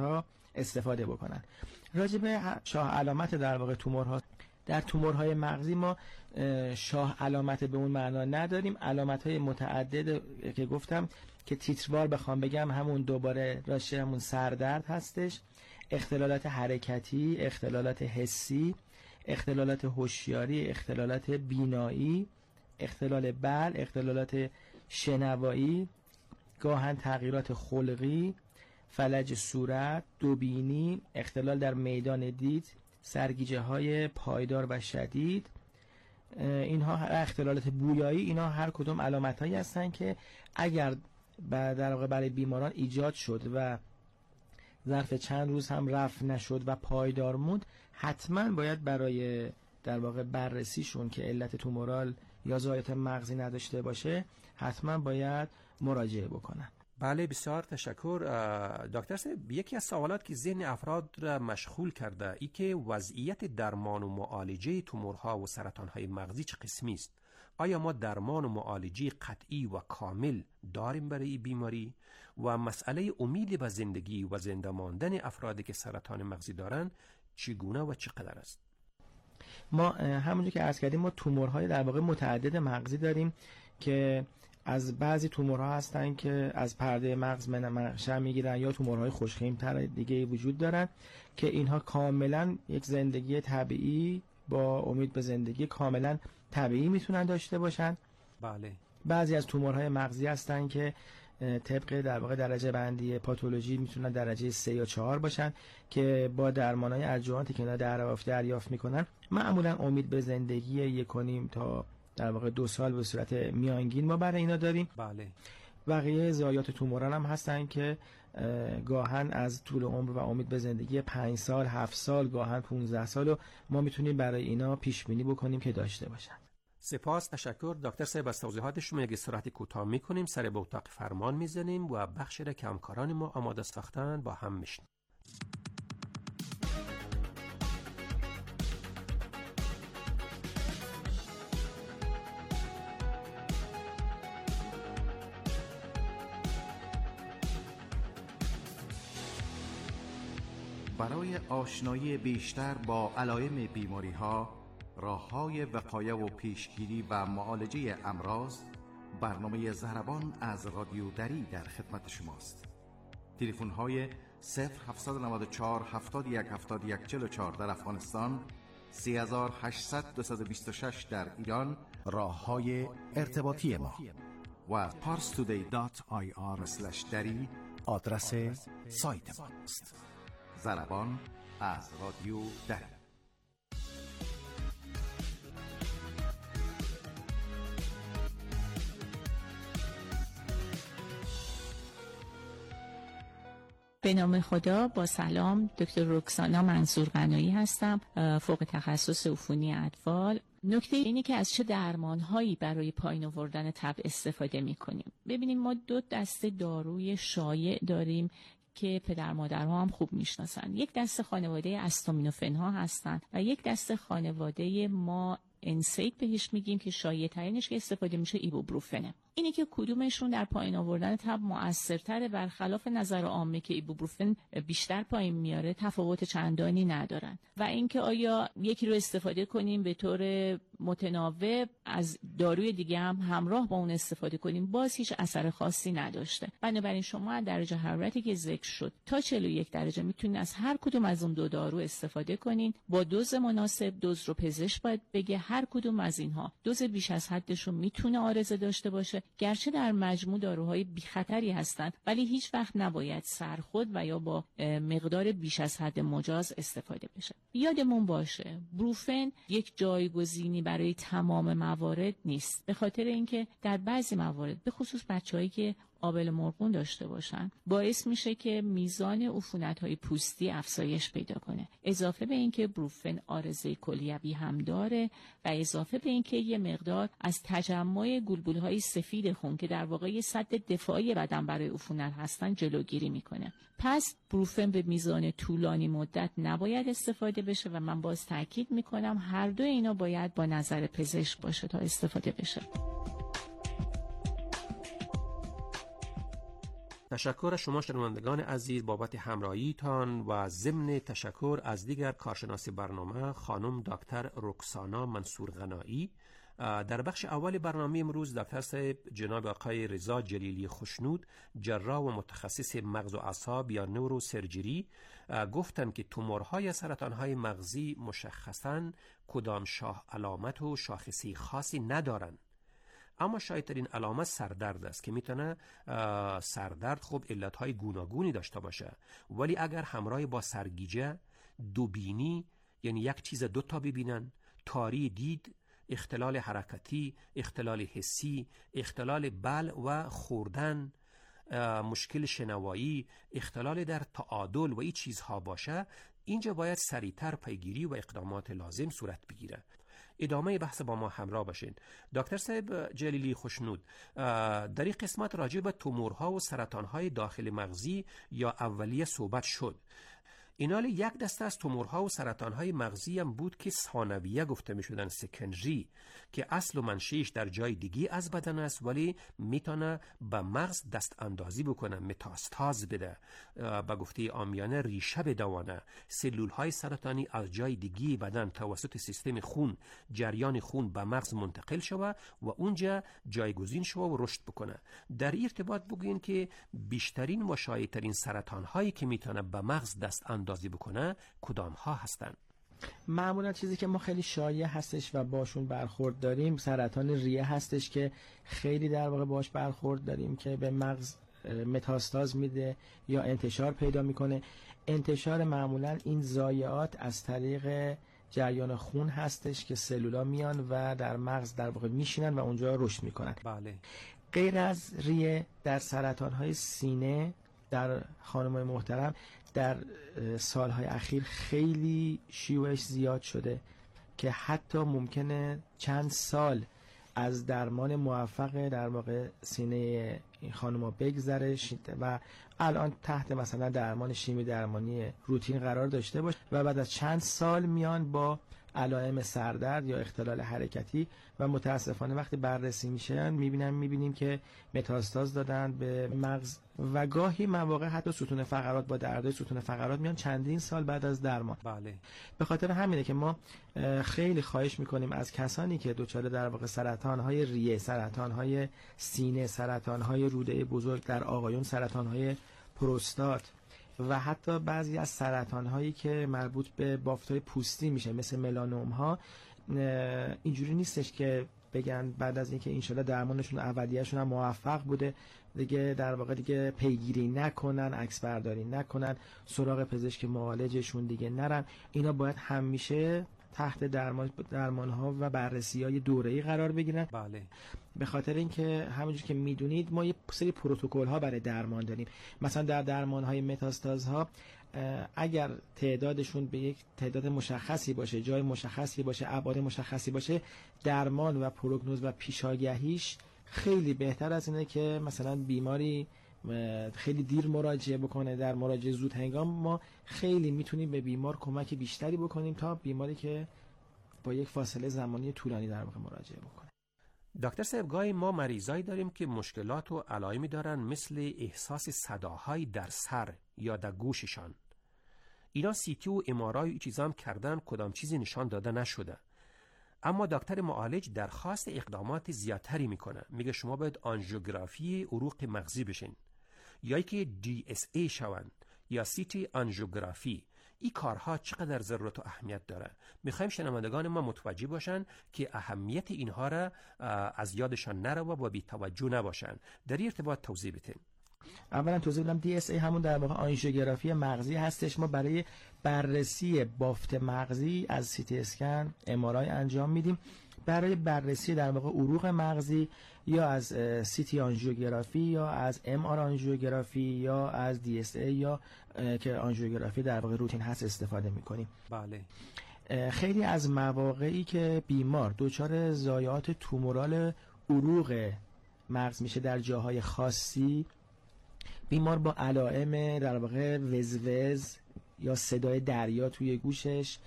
استفاده بکنن. راجع به شاه علامت در واقع تومورها، در تومورهای مغزی ما شاه علامت به اون معنا نداریم. علامت‌های متعدد که گفتم که تیتروار بخوام بگم همون دوباره راشه همون سردرد هستش، اختلالات حرکتی، اختلالات حسی، اختلالات هوشیاری، اختلالات بینایی، اختلال بلع، اختلالات شنوایی، گاهن تغییرات خلقی، فلج صورت، دوبینی، اختلال در میدان دید، سرگیجه های پایدار و شدید، اینها اختلالات بویایی، اینها هر کدوم علامت هایی هستن که اگر در واقع برای بیماران ایجاد شد و ظرف چند روز هم رفع نشد و پایدار موند، حتما باید برای در واقع بررسیشون که علت تومورال یا ضایعات مغزی نداشته باشه حتما باید مراجعه بکنن. بله، بسیار تشکر دکتر صاحب. یکی از سوالات که ذهن افراد را مشغول کرده ای که وضعیت درمان و معالجه تومورها و سرطانهای مغزی چه قسمی است؟ آیا ما درمان و معالجه قطعی و کامل داریم برای بیماری؟ و مسئله امید به زندگی و زنده ماندن افرادی که سرطان مغزی دارند چگونه و چقدر است؟ ما همونجور که عرض کردیم ما تومورهای در واقع متعدد مغزی داریم که از بعضی تومورها هستن که از پرده مغز منشأ میگیرن یا تومورهای خوشخیم‌تر دیگه وجود دارن که اینها کاملا یک زندگی طبیعی با امید به زندگی کاملا طبیعی میتونن داشته باشن. بله. بعضی از تومورهای مغزی هستن که طبق در واقع درجه بندی پاتولوژی میتونن درجه 3 یا 4 باشن که با درمانهای ادجوانتی که اینا دریافت میکنن معمولا امید به زندگی 1.5 تا در واقع 2 سال به صورت میانگین ما برای اینا داریم. بله. بقیه ضایعات تومورال هم هستن که گاهن از طول عمر و امید به زندگی 5 سال، 7 سال، گاهن 15 سال رو ما میتونیم برای اینا پیش بینی بکنیم که داشته باشن. سپاس، تشکر دکتر صاحب از توضیحات شما. یک استراحت کوتاه میکنیم، سر به اتاق فرمان میزنیم و بخش را که همکاران ما آماده ساختن با هم میشنیم. برای آشنایی بیشتر با علائم بیماری‌ها، راه‌های وقایع و پیشگیری و معالجه امراض، برنامه ضربان از رادیو دری در خدمت شماست. تلفن‌های 0794 71 71 44 در افغانستان، 3800 226 در ایران راه‌های ارتباطی ما و parstoday.ir/dari آدرس سایت ماست. ضربان از رادیو دری. به نام خدا، با سلام، دکتر رکسانا منصور قنایی هستم، فوق تخصص عفونی اطفال. نکته اینه که از چه درمانهایی برای پایین آوردن تب استفاده می‌کنیم. ببینیم ما 2 دسته داروی شایع داریم که پدر مادرها هم خوب میشناسن. یک دسته خانواده استامینوفن ها هستن و یک دسته خانواده ما انسیت بهش میگیم که شایع ترینش که استفاده میشه ایبوبروفنه. اینی که کدومشون در پایین آوردن تب مؤثرتره، برخلاف نظر عامه که ایبوبروفن بیشتر پایین میاره، تفاوت چندانی ندارن. و اینکه آیا یکی رو استفاده کنیم به طور متناوب از داروی دیگه هم همراه با اون استفاده کنیم، باز هیچ اثر خاصی نداشته. بنابراین شما از درجه حرارتی که ذکر شد تا 41 درجه میتونید از هر کدوم از اون 2 دارو استفاده کنین با دوز مناسب. دوز رو پزشک باید بگه. هر کدوم از اینها دوز بیش از حدش رو میتونه عارضه داشته باشه، گرچه در مجموع داروهای بی خطری هستند، ولی هیچ وقت نباید سرخود و یا با مقدار بیش از حد مجاز استفاده بشه. یادمون باشه بروفن یک جایگزینی برای تمام موارد نیست، به خاطر اینکه در بعضی موارد به خصوص بچه‌هایی که آبله مرغون داشته باشن باعث میشه که میزان عفونت‌های پوستی افزایش پیدا کنه. اضافه به اینکه بروفن عارضه کلیوی هم داره و اضافه به اینکه یه مقدار از تجمع گلبولهای سفید خون که در واقع یه سد دفاعی بدن برای عفونت هستن جلوگیری میکنه. پس بروفن به میزان طولانی مدت نباید استفاده بشه و من باز تاکید میکنم هر دو اینا باید با نظر پزشک باشه تا استفاده بشه. تشکر از شما شنوندگان عزیز بابت همراهیتان و ضمن تشکر از دیگر کارشناس برنامه خانم دکتر رکسانا منصورغنایی. در بخش اول برنامه امروز دکتر صاحب جناب آقای رضا جلیلی خوشنود، جراح و متخصص مغز و اعصاب یا نورو سرجری، گفتند که تومورهای سرطانهای مغزی مشخصاً کدام علامت و شاخصی خاصی ندارند. اما شایدترین علامت سردرد است که میتونه سردرد خب علتهای گوناگونی داشته باشه، ولی اگر همراه با سرگیجه، دوبینی یعنی یک چیز دوتا ببینن، تاری دید، اختلال حرکتی، اختلال حسی، اختلال بلع و خوردن، مشکل شنوایی، اختلال در تعادل و این چیزها باشه، اینجا باید سریعتر پیگیری و اقدامات لازم صورت بگیره. ادامه بحث با ما همراه باشین. دکتر صاحب جلیلی خوشنود، در این قسمت راجع به تومورها و سرطانهای داخل مغزی یا اولیه صحبت شد. اینال یک دسته از تومورها و سرطانهای مغزی هم بود که ثانویه گفته می شدن، سکندری، که اصل و منشیش در جای دیگی از بدن است ولی میتونه به مغز دست اندازی بکنه، متاستاز بده، به گفته عامیانه ریشه بدوانه، سلول های سرطانی از جای دیگی بدن توسط سیستم خون، جریان خون به مغز منتقل شوه و اونجا جایگزین شوه و رشد بکنه. در ارتباط بگوین که بیشترین و شایع‌ترین سرطان هایی که میتونه به مغز دست اندازی بکنه کدام ها هستن؟ معمولا چیزی که ما خیلی شایع هستش و باشون برخورد داریم سرطان ریه هستش که خیلی در واقع باش برخورد داریم که به مغز متاستاز میده یا انتشار پیدا میکنه. انتشار معمولا این ضایعات از طریق جریان خون هستش که سلولا میان و در مغز در واقع میشینن و اونجا رشد میکنن. بله. غیر از ریه، در سرطان‌های سینه در خانم‌های محترم در سالهای اخیر خیلی شیوعش زیاد شده که حتی ممکنه چند سال از درمان موفق در واقع سینه این خانم‌ها بگذره و الان تحت مثلا درمان شیمی درمانی روتین قرار داشته باشه و بعد از چند سال میان با علائم سردرد یا اختلال حرکتی و متاسفانه وقتی بررسی میشن میبینیم که متاستاز دادن به مغز و گاهی مواقع حتی ستون فقرات با دردهای ستون فقرات میان چندین سال بعد از درمان. بله. به خاطر همینه که ما خیلی خواهش میکنیم از کسانی که دچار در واقع سرطانهای ریه، سرطانهای سینه، سرطانهای روده بزرگ در آقایون، سرطانهای پروستات و حتی بعضی از سرطان‌هایی که مربوط به بافت‌های پوستی میشه مثل ملانوم ها، اینجوری نیستش که بگن بعد از اینکه انشالله درمانشون اولیه‌شون هم موفق بوده دیگه در واقع دیگه پیگیری نکنن، عکس برداری نکنن، سراغ پزشک معالجشون دیگه نرن. اینا باید همیشه تحت درمان‌ها و بررسی‌های دوره‌ای قرار بگیرن. بله. به خاطر اینکه همونجوری که میدونید ما یه سری پروتکل‌ها برای درمان داریم. مثلا در درمان‌های متاستازها اگر تعدادشون به یک تعداد مشخصی باشه، جای مشخصی باشه، ابعاد مشخصی باشه، درمان و پروگنوز و پیشاگهیش خیلی بهتر از اینه که مثلا بیماری خیلی دیر مراجعه بکنه. در مراجعه زود هنگام ما خیلی میتونیم به بیمار کمک بیشتری بکنیم تا بیماری که با یک فاصله زمانی طولانی در واقع مراجعه بکنه. دکتر صاحب، گاهی ما مریضایی داریم که مشکلات و علائمی دارن مثل احساس صداهایی در سر یا در گوششان. اینا سیتی و ام‌آرآی چیزا هم کردن، کدام چیزی نشان داده نشده. اما دکتر معالج درخواست اقدامات زیادتری میکنه، میگه شما باید آنژیوگرافی عروق مغزی بشین یا که DSA شون یا سیتی آنژیوگرافی. این کارها چقدر ضرورت و اهمیت داره؟ میخوایم شنوندگان ما متوجه باشن که اهمیت اینها را از یادشان نروه و بی توجه نباشن. در ارتباط توضیح بدین. اولا توضیح بدم DSA همون در واقع آنژیوگرافی مغزی هستش. ما برای بررسی بافت مغزی از CT اسکن، MRI انجام میدیم. برای بررسی در واقع عروق مغزی یا از CT آنژیوگرافی یا از MR آنژیوگرافی یا از DSA یا که آنژیوگرافی در واقع روتین هست استفاده میکنیم. بله. خیلی از مواقعی که بیمار دچار ضایعات تومورال عروق مغز میشه در جاهای خاصی، بیمار با علائم در واقع وزوز یا صدای دریا توی گوشش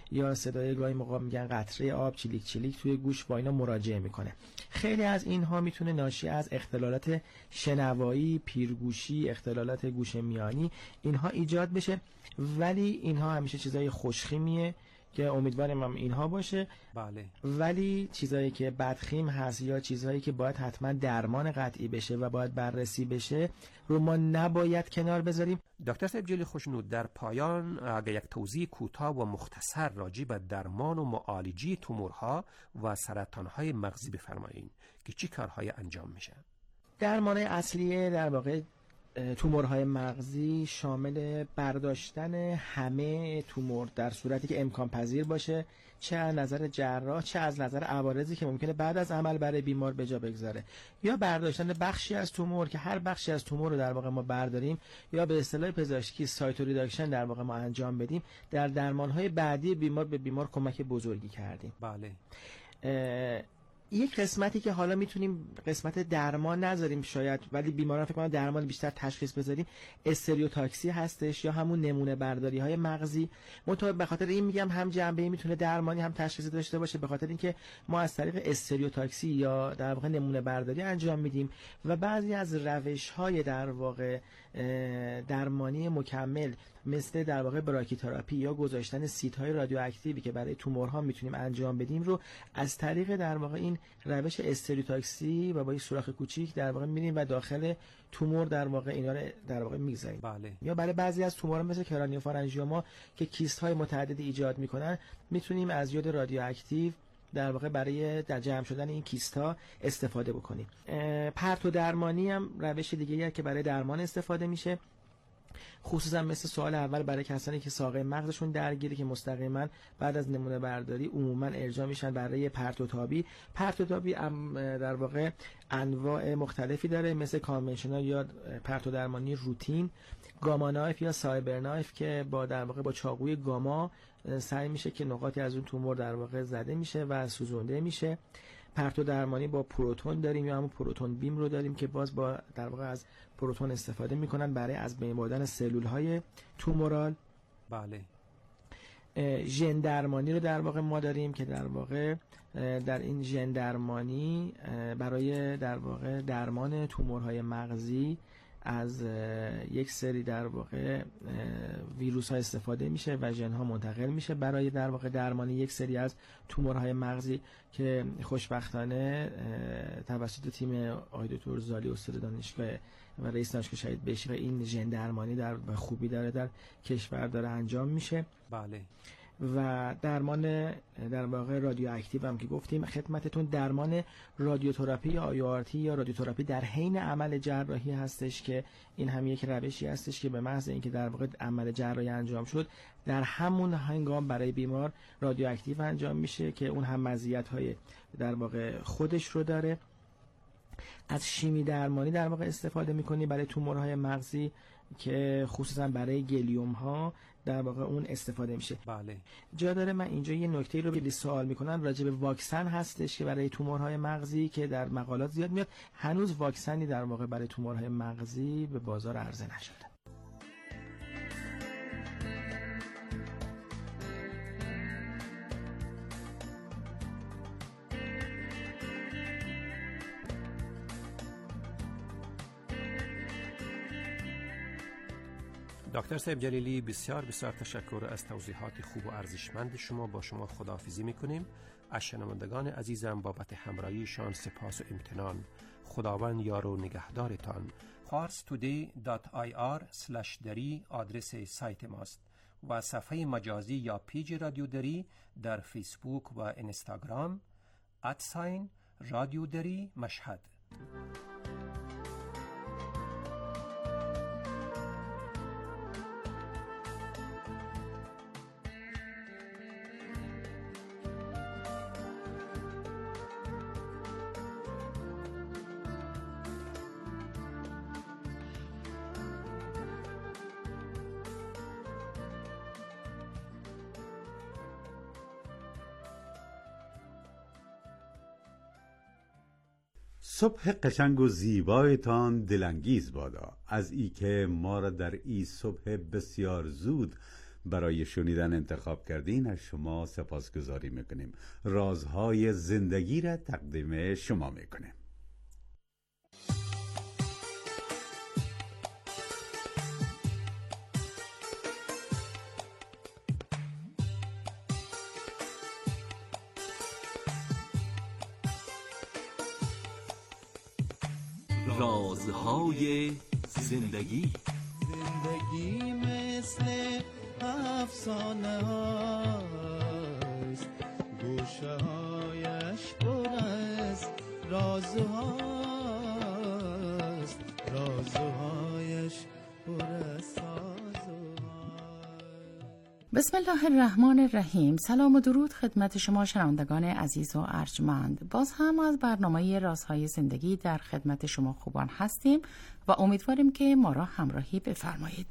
یا صدای گاهی موقع میگن قطره آب چیلیک چیلیک توی گوش، با اینا مراجعه میکنه. خیلی از اینها میتونه ناشی از اختلالات شنوایی، پیرگوشی، اختلالات گوش میانی اینها ایجاد بشه، ولی اینها همیشه چیزای خوشخیمیه که امیدوارم هم اینها باشه. بله. ولی چیزایی که بدخیم هست یا چیزهایی که باید حتما درمان قطعی بشه و باید بررسی بشه رو ما نباید کنار بذاریم. دکتر صاحب جلی خوشنود، در پایان اگر یک توضیح کوتاه و مختصر راجع به درمان و معالجه تومورها و سرطانهای مغزی بفرمایید که چی کارهای انجام میشه؟ درمان اصلی در واقع تومورهای مغزی شامل برداشتن همه تومور در صورتی که امکان پذیر باشه، چه از نظر جراح چه از نظر عوارضی که ممکنه بعد از عمل برای بیمار به جا بگذاره، یا برداشتن بخشی از تومور که هر بخشی از تومور رو در واقع ما برداریم یا به اصطلاح پزشکی سایتو ریداکشن در واقع ما انجام بدیم. در درمانهای بعدی بیمار به بیمار کمک بزرگی کردیم. بله. یک قسمتی که حالا میتونیم قسمت درمان نذاریم شاید، ولی بیماران فکر کنم درمان بیشتر تشخیص بذاریم، استریوتاکسی هستش یا همون نمونه برداری های مغزی. به خاطر این میگم هم جنبه میتونه درمانی هم تشخیصی داشته باشه، به خاطر اینکه ما از طریق استریوتاکسی یا در واقع نمونه برداری انجام میدیم و بعضی از روش های در واقع درمانی مکمل مثل در واقع براکیتراپی یا گذاشتن سیت‌های رادیواکتیوی که برای تومورها میتونیم انجام بدیم رو از طریق در واقع این روش استریوتاکسی و با این سوراخ کوچیک در واقع میریم و داخل تومور در واقع اینا رو در واقع میگذاریم. بله. یا برای بعضی از تومورها مثل کرانیوفارنژیوما که کیست‌های متعددی ایجاد میکنن میتونیم از یود رادیواکتیو در واقع برای جمع شدن این کیست‌ها استفاده بکنیم. پرتو درمانی هم روش دیگه‌ایه که برای درمان استفاده میشه، خصوصا مثل سوال اول برای کسانی که ساقه مغزشون درگیره که مستقیما بعد از نمونه برداری عموما ارجاع میشن برای پرتوتابی. پرتوتابی در واقع انواع مختلفی داره، مثل کانونشنال یا پرتو درمانی روتین، گاما نایف یا سایبر نایف که با در واقع با چاقوی گاما سعی میشه که نقاطی از اون تومور در واقع زده میشه و سوزونده میشه. پرتو درمانی با پروتون داریم یا همون پروتون بیم رو داریم که باز با در واقع از پروتون استفاده میکنن برای از بین بردن سلول های تومورال. بله. ژن درمانی رو در واقع ما داریم که در واقع در این ژن درمانی برای در واقع درمان تومورهای مغزی از یک سری در واقع ویروس ها استفاده میشه و ژن ها منتقل میشه برای در واقع درمان یک سری از تومورهای مغزی که خوشبختانه توسط تیم آقای دکتر زالی استاد دانشگاه و رئیس دانشگاه شهید بهشتی این ژن درمانی در خوبی داره در کشور داره انجام میشه. بله. و درمان در واقع رادیواکتیو هم که گفتیم خدمتتون، درمان رادیوتراپی یا آیوآرتی یا رادیوتراپی در حین عمل جراحی هستش که این هم یک روشی هستش که به محض اینکه در واقع عمل جراحی انجام شد در همون هنگام برای بیمار رادیواکتیو انجام میشه که اون هم مزیت‌های در واقع خودش رو داره. از شیمی درمانی در واقع استفاده می‌کنی برای تومورهای مغزی که خصوصا برای گلیوم ها در واقع اون استفاده میشه. بله. جا داره من اینجا یه نکته رو خیلی سوال میکنن راجع به واکسن هستش که برای تومورهای مغزی که در مقالات زیاد میاد، هنوز واکسنی در واقع برای تومورهای مغزی به بازار عرضه نشده. دکتر صاحب جلیلی بسیار تشکر از توضیحات خوب و ارزشمند شما. با شما خداحافظی میکنیم. از شنوندگان عزیزم بابت همراهیشان سپاس و امتنان. خداوند یار و نگهدارتان. farstoday.ir/dari آدرس سایت ماست و صفحه مجازی یا پیج رادیو دری در فیسبوک و اینستاگرام رادیو دری مشهد. صبح قشنگ و زیبایتان دلانگیز بادا. از ای که ما را در این صبح بسیار زود برای شنیدن انتخاب کردین از شما سپاسگزاری میکنیم. رازهای زندگی را تقدیم شما میکنیم. رازهای زندگی. زندگی مثل افسانه هاست، گوشه هایش پر از رازهاست، رازهایش پر از بسم الله الرحمن الرحیم. سلام و درود خدمت شما شنوندگان عزیز و ارجمند. باز هم از برنامه رازهای زندگی در خدمت شما خوبان هستیم و امیدواریم که ما را همراهی بفرمایید.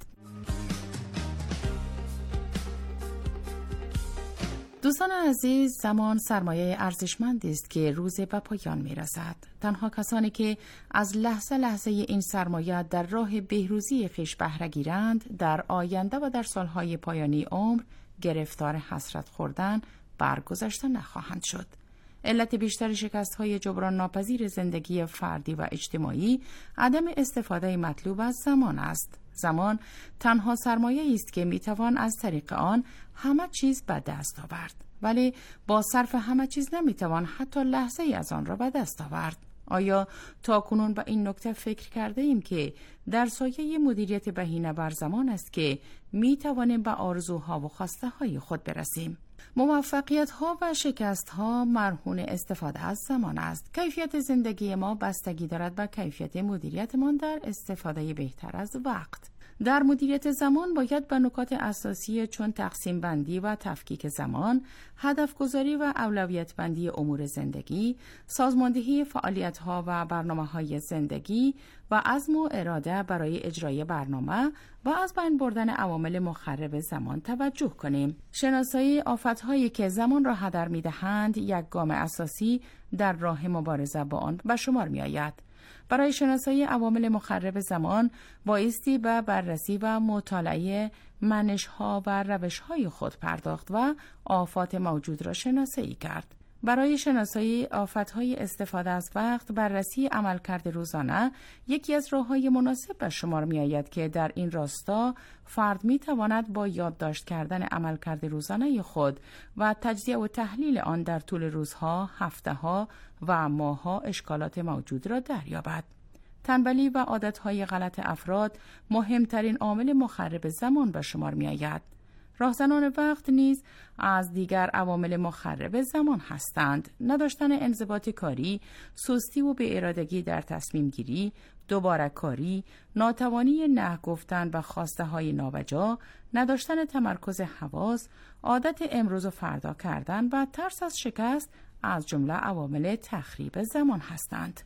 دوستان عزیز، زمان سرمایه ارزشمندی است که روز به پایان می‌رسد. تنها کسانی که از لحظه لحظه این سرمایه در راه بهروزی خویش بهره گیرند، در آینده و در سالهای پایانی عمر گرفتار حسرت خوردن برگذشته نخواهند شد. علت بیشتر شکست‌های جبران ناپذیر زندگی فردی و اجتماعی عدم استفاده مطلوب از زمان است. زمان تنها سرمایه است که میتوان از طریق آن همه چیز به دست آورد، ولی با صرف همه چیز نمیتوان حتی لحظه ای از آن را به دست آورد. آیا تاکنون به این نکته فکر کرده ایم که در سایه مدیریت بهینه بر زمان است که میتوانیم به آرزوها و خواسته های خود برسیم؟ موفقیت ها و شکست ها مرهون استفاده از زمان است. کیفیت زندگی ما بستگی دارد به کیفیت مدیریتمان در استفاده بهتر از وقت. در مدیریت زمان باید به نکات اساسی چون تقسیم بندی و تفکیک زمان، هدف گذاری و اولویت بندی امور زندگی، سازماندهی فعالیت ها و برنامه های زندگی و عزم و اراده برای اجرای برنامه و از بین بردن عوامل مخرب زمان توجه کنیم. شناسایی آفت‌هایی که زمان را هدر می‌دهند یک گام اساسی در راه مبارزه با آن به شمار می‌آید. برای شناسایی عوامل مخرب زمان بایستی به بررسی و مطالعه منش‌ها و روش‌های خود پرداخت و آفات موجود را شناسایی کرد. برای شناسایی آفت‌های استفاده از وقت، بررسی عملکرد روزانه یکی از راه‌های مناسب به شمار می‌آید که در این راستا فرد می‌تواند با یادداشت کردن عملکرد روزانه خود و تجزیه و تحلیل آن در طول روزها، هفته‌ها و ماه‌ها اشکالات موجود را دریابد. تنبلی و عادت‌های غلط افراد مهمترین عامل مخرب زمان به شمار می‌آید. راهزنان وقت نیز از دیگر عوامل مخرب زمان هستند. نداشتن انضباط کاری، سستی و بی‌ارادگی در تصمیم گیری، دوباره کاری، ناتوانی نه گفتن و خواسته های نابجا، نداشتن تمرکز حواس، عادت امروز و فردا کردن و ترس از شکست از جمله عوامل تخریب زمان هستند.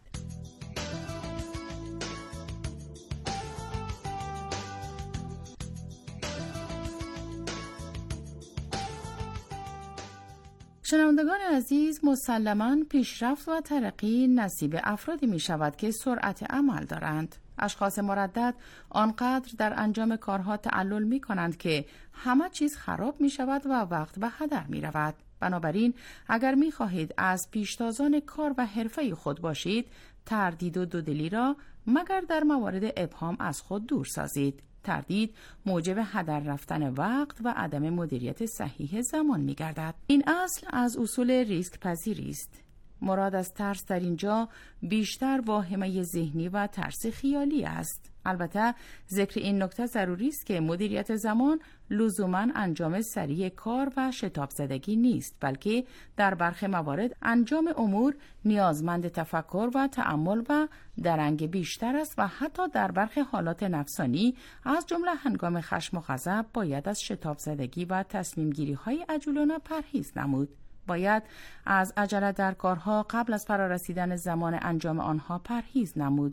شنوندگان عزیز، مسلماً پیشرفت و ترقی نصیب افرادی می شود که سرعت عمل دارند. اشخاص مردد آنقدر در انجام کارها تعلل می کنند که همه چیز خراب می شود و وقت به هدر می رود. بنابراین اگر می خواهید از پیشتازان کار و حرفه خود باشید، تردید و دودلی را مگر در موارد ابهام از خود دور سازید. تردید موجب هدر رفتن وقت و عدم مدیریت صحیح زمان می گردد. این اصل از اصول ریسک پذیری است. مراد از ترس در اینجا بیشتر واهمه ذهنی و ترس خیالی است. البته ذکر این نکته ضروری است که مدیریت زمان لزوماً انجام سریع کار و شتاب زدگی نیست، بلکه در برخی موارد انجام امور نیازمند تفکر و تأمل و درنگ بیشتر است و حتی در برخی حالات نفسانی از جمله هنگام خشم و غضب باید از شتاب زدگی و تصمیم گیری های عجولانه پرهیز نمود. باید از عجله در کارها قبل از فرارسیدن زمان انجام آنها پرهیز نمود